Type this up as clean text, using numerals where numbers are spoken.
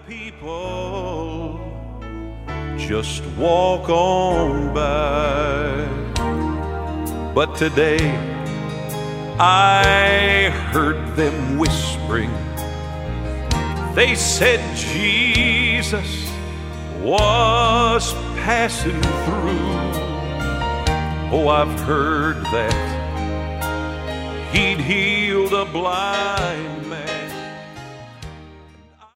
people just walk on by. But today I heard them whispering. They said Jesus was passing through. Oh, I've heard that he'd healed a blind man